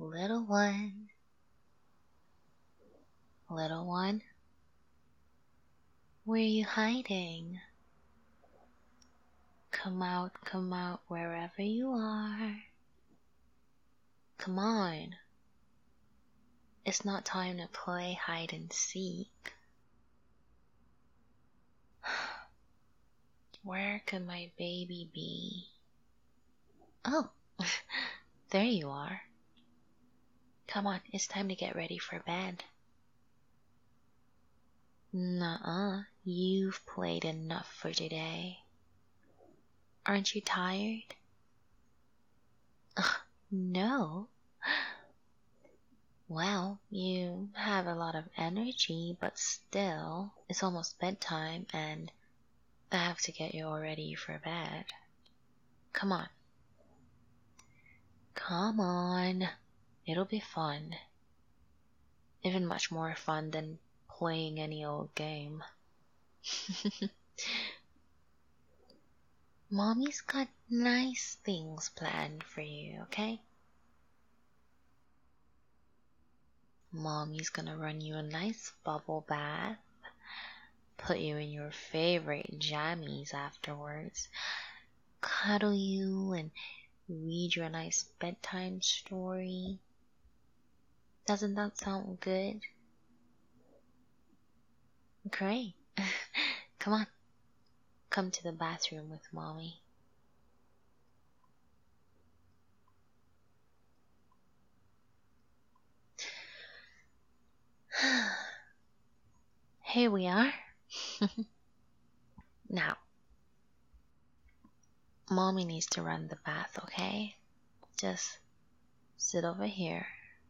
Little one, little one, where are you hiding? Come out wherever you are. Come on. It's not time to play hide and seek. Where could my baby be? Oh, there you are. Come on, it's time to get ready for bed. Nuh-uh, you've played enough for today. Aren't you tired? No. Well, you have a lot of energy, but still, it's almost bedtime and I have to get you all ready for bed. Come on. Come on. It'll be fun. Even much more fun than playing any old game. Mommy's got nice things planned for you, okay? Mommy's gonna run you a nice bubble bath, put you in your favorite jammies afterwards, cuddle you and read you a nice bedtime story. Doesn't that sound good? Great. Come on. Come to the bathroom with Mommy. Here we are. Now, Mommy needs to run the bath, okay? Just sit over here.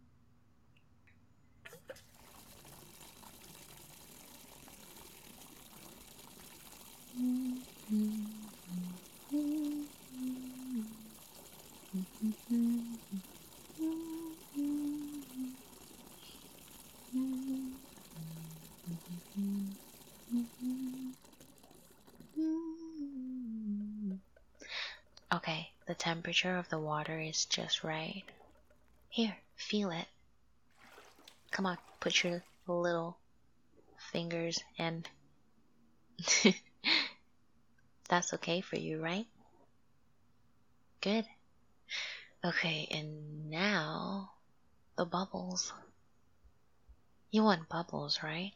Okay, the temperature of the water is just right. Here, feel it. Come on, put your little fingers in. That's okay for you, right? Good. Okay, and now the bubbles. You want bubbles, right?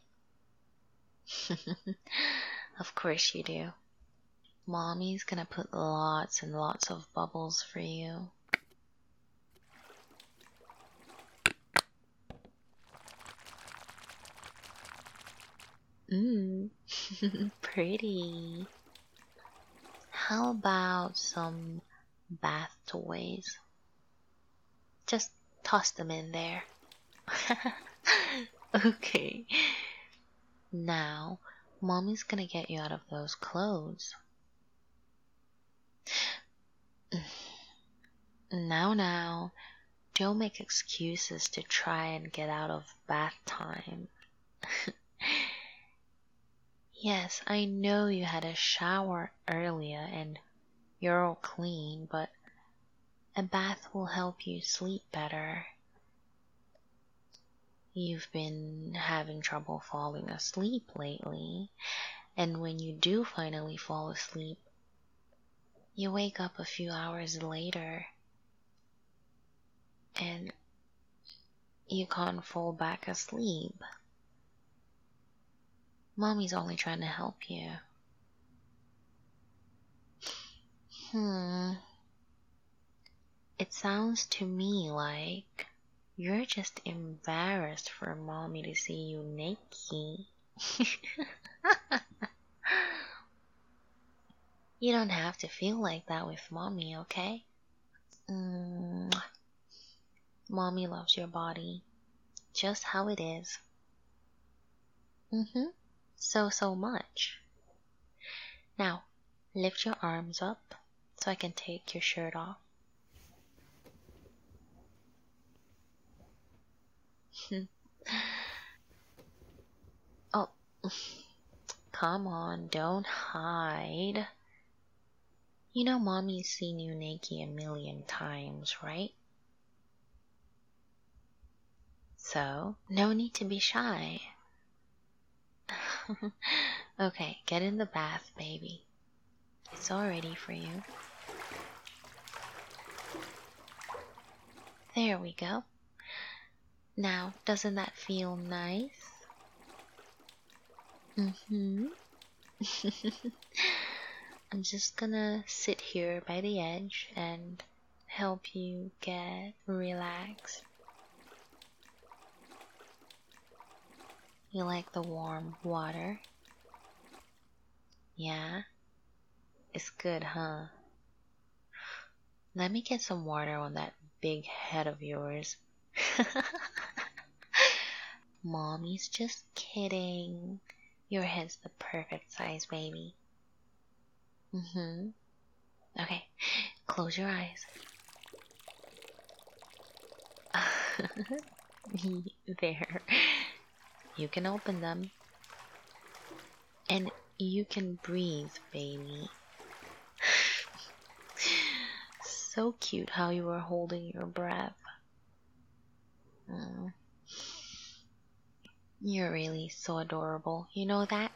Of course you do. Mommy's gonna put lots and lots of bubbles for you. Pretty. How about some bath toys? Just toss them in there. Okay. Now, Mommy's gonna get you out of those clothes. Now, don't make excuses to try and get out of bath time. Yes, I know you had a shower earlier and you're all clean, but a bath will help you sleep better. You've been having trouble falling asleep lately, and when you do finally fall asleep, you wake up a few hours later and you can't fall back asleep. Mommy's only trying to help you. It sounds to me like you're just embarrassed for Mommy to see you naked. You don't have to feel like that with Mommy, okay? Mommy loves your body, just how it is. So much. Now, lift your arms up so I can take your shirt off. Oh, come on, don't hide. You know Mommy's seen you naked a million times, right? So, no need to be shy. Okay, get in the bath, baby. It's all ready for you. There we go. Now, doesn't that feel nice? Mm-hmm. I'm just gonna sit here by the edge and help you get relaxed. You like the warm water? Yeah? It's good, huh? Let me get some water on that big head of yours. Mommy's just kidding. Your head's the perfect size, baby. Mm-hmm. Okay, close your eyes. There. You can open them. And you can breathe, baby. So cute how you are holding your breath. You're really so adorable. You know that?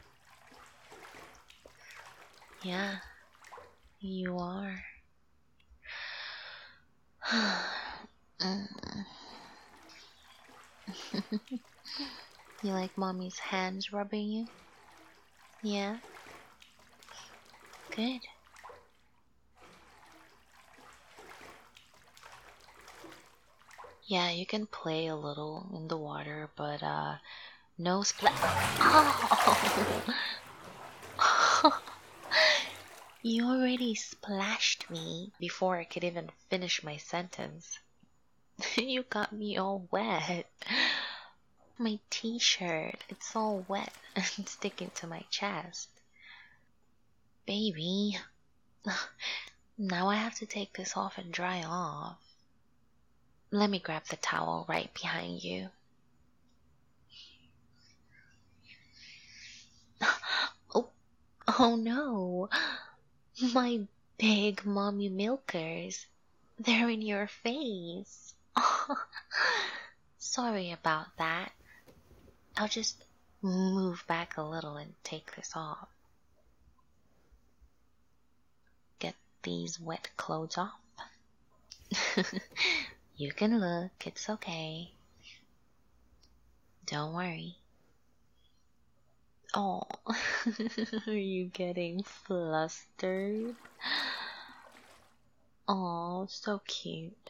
Yeah, you are. You like mommy's hands rubbing you? Yeah? Good. Yeah, you can play a little in the water, but no splash. Oh! You already splashed me before I could even finish my sentence. You got me all wet. My t-shirt, it's all wet and sticking to my chest. Baby, now I have to take this off and dry off. Let me grab the towel right behind you. Oh no, my big mommy milkers. They're in your face. Sorry about that. I'll just move back a little and take this off. Get these wet clothes off. You can look, it's okay. Don't worry. Oh, are you getting flustered? Oh, so cute.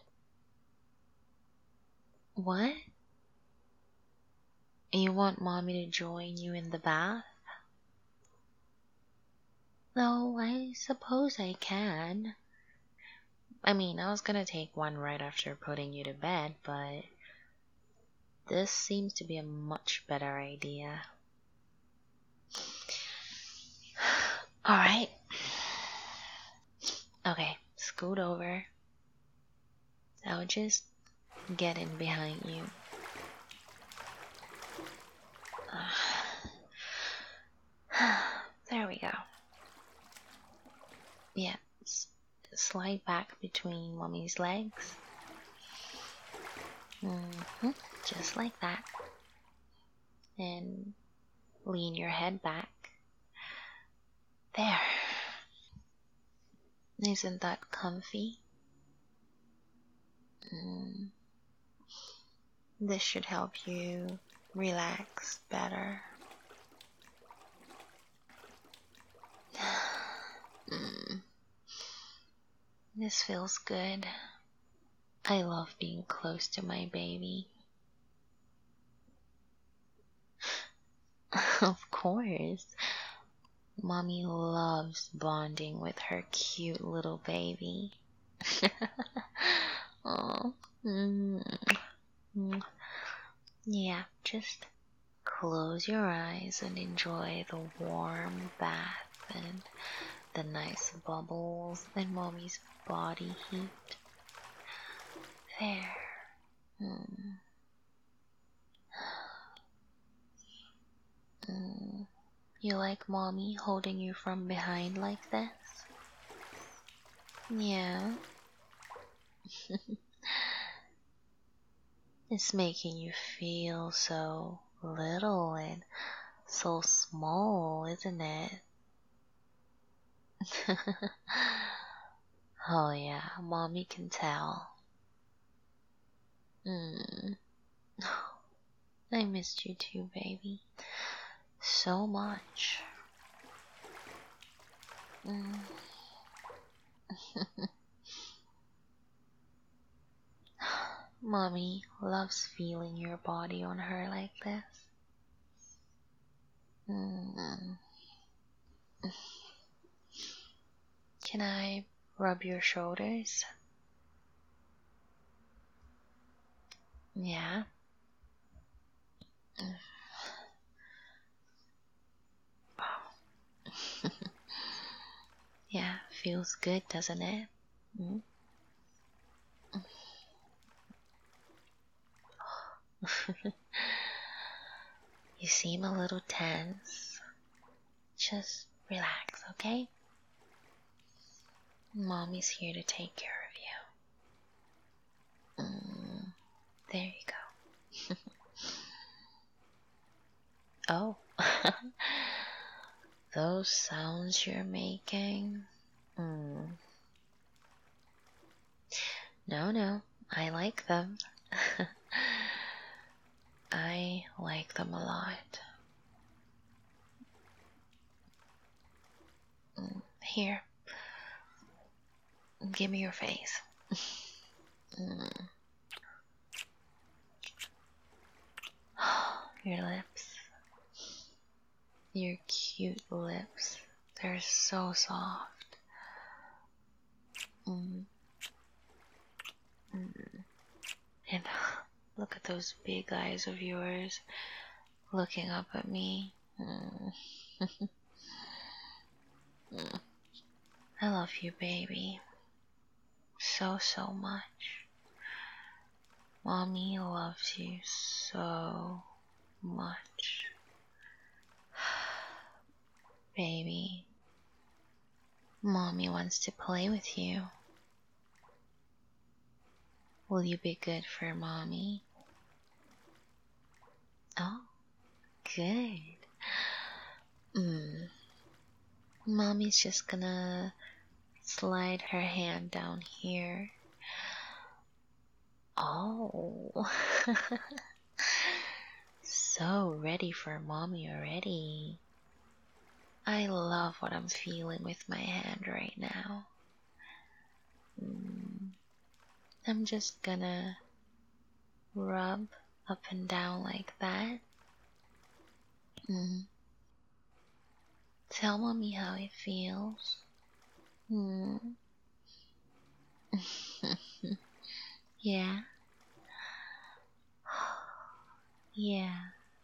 What? You want mommy to join you in the bath? No, I suppose I can. I mean, I was gonna take one right after putting you to bed, but this seems to be a much better idea. Alright. Okay, scoot over. I'll just get in behind you. There we go. Yeah, slide back between mommy's legs. Just like that. And lean your head back. There. Isn't that comfy? This should help you relax better. This feels good. I love being close to my baby. Of course. Mommy loves bonding with her cute little baby. Oh. Yeah, just close your eyes and enjoy the warm bath and the nice bubbles and mommy's body heat. There. You like mommy holding you from behind like this? Yeah. It's making you feel so little and so small, isn't it? Oh yeah, mommy can tell. Mm. I missed you too, baby. So much. Mm. Mommy loves feeling your body on her like this. Mm. Can I rub your shoulders? Yeah. Yeah, feels good, doesn't it? Mm. You seem a little tense. Just relax, okay? Mommy's here to take care of you. There you go. Oh, those sounds you're making. Mm. No, I like them. I like them a lot. Here, give me your face. Mm. Your lips. Your cute lips. They're so soft. Mm. Mm. And look at those big eyes of yours looking up at me. Mm. I love you, baby. So much. Mommy loves you so much. Baby, Mommy wants to play with you. Will you be good for Mommy? Oh, good. Mommy's just gonna slide her hand down here. Oh, so ready for Mommy already. I love what I'm feeling with my hand right now. I'm just gonna rub up and down like that. Tell Mommy how it feels. Yeah. Yeah.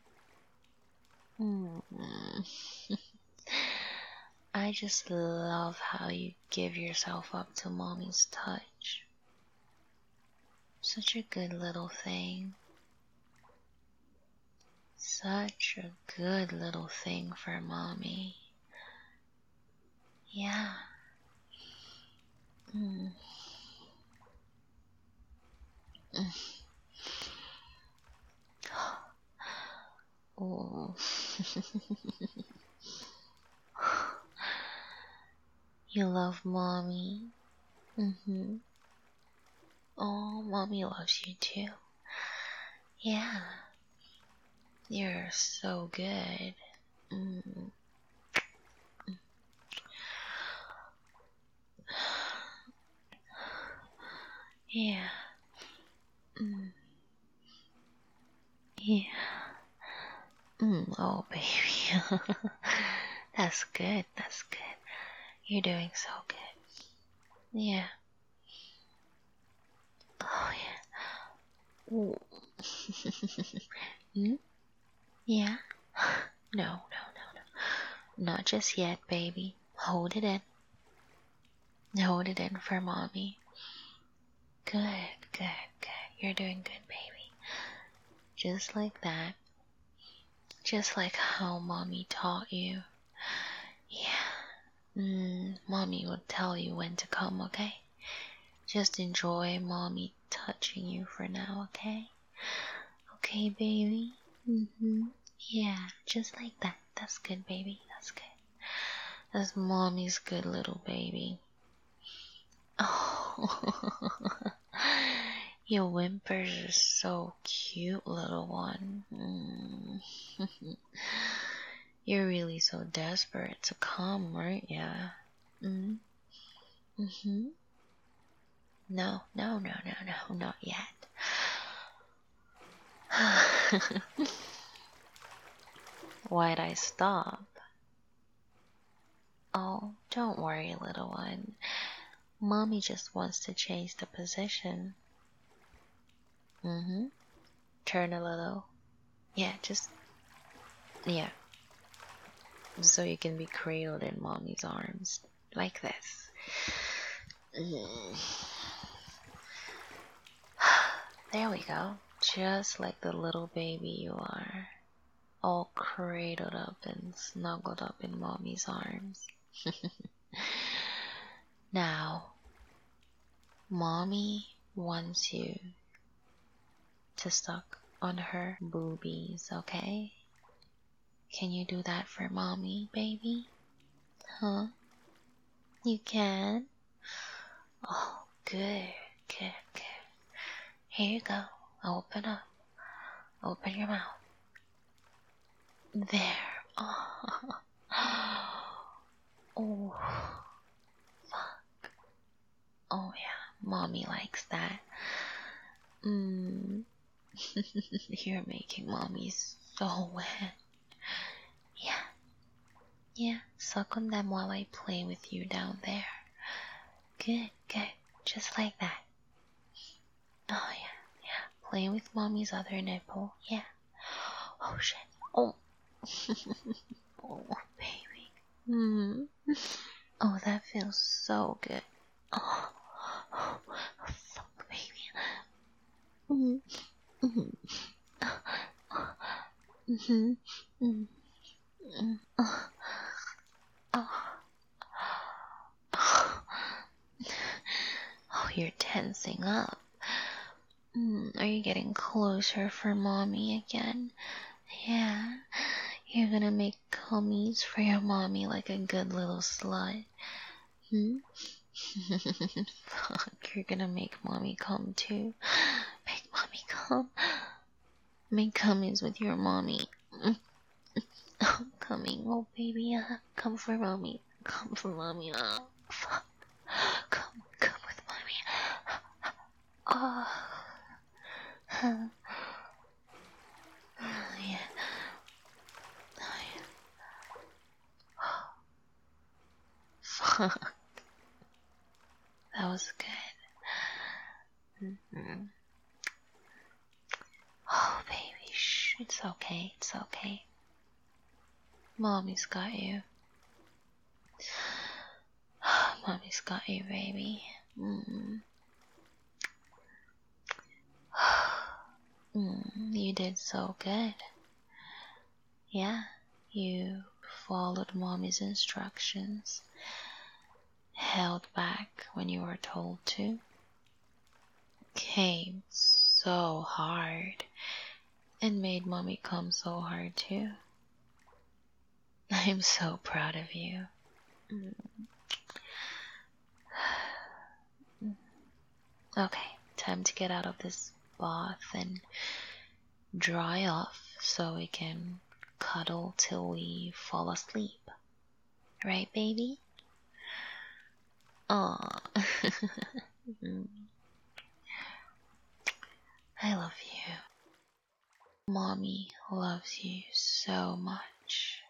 I just love how you give yourself up to Mommy's touch. Such a good little thing. Such a good little thing for Mommy. Yeah. Oh. You love Mommy. Oh, Mommy loves you too. Yeah. You're so good. Yeah. Yeah. Oh, baby. That's good. That's good. You're doing so good. Yeah. Oh, yeah. Ooh. Yeah. No. Not just yet, baby. Hold it in. Hold it in for Mommy. Good. You're doing good, baby. Just like that. Just like how Mommy taught you. Yeah. Mommy will tell you when to come, okay? Just enjoy Mommy touching you for now, okay? Okay, baby? Yeah, just like that. That's good, baby. That's good. That's mommy's good little baby. Oh, your whimpers are so cute, little one. You're really so desperate to come, right? Yeah. Mm-hmm. No, not yet. Why'd I stop? Oh, don't worry, little one. Mommy just wants to change the position. Turn a little. Yeah, yeah. So you can be cradled in mommy's arms. Like this. There we go. Just like the little baby you are. All cradled up and snuggled up in mommy's arms. Now, mommy wants you to suck on her boobies, okay? Can you do that for mommy, baby? Huh? You can? Oh, good. Here you go. Open up. Open your mouth. There. Oh, oh, fuck. Oh yeah, mommy likes that. You're making mommy so wet. Yeah, suck on them while I play with you down there. Good, just like that. Oh yeah, play with mommy's other nipple. Yeah. Oh shit. Oh. Oh, baby. Oh, that feels so good. Oh, fuck, baby. Oh, you're tensing up. Are you getting closer for mommy again? Yeah. You're gonna make cummies for your mommy like a good little slut. Fuck, you're gonna make mommy come too. Make mommy come. Make cummies with your mommy. I'm coming. Oh, baby, come for mommy. Come for mommy. Fuck. Come with mommy. Oh. Yeah. Fuck. That was good. Oh, baby, shh. It's okay. Mommy's got you. Mommy's got you, baby. You did so good. Yeah, you followed mommy's instructions, held back when you were told to, came so hard, and made mommy come so hard too. I'm so proud of you. Okay, time to get out of this bath and dry off so we can cuddle till we fall asleep. Right, baby? Aw. I love you. Mommy loves you so much.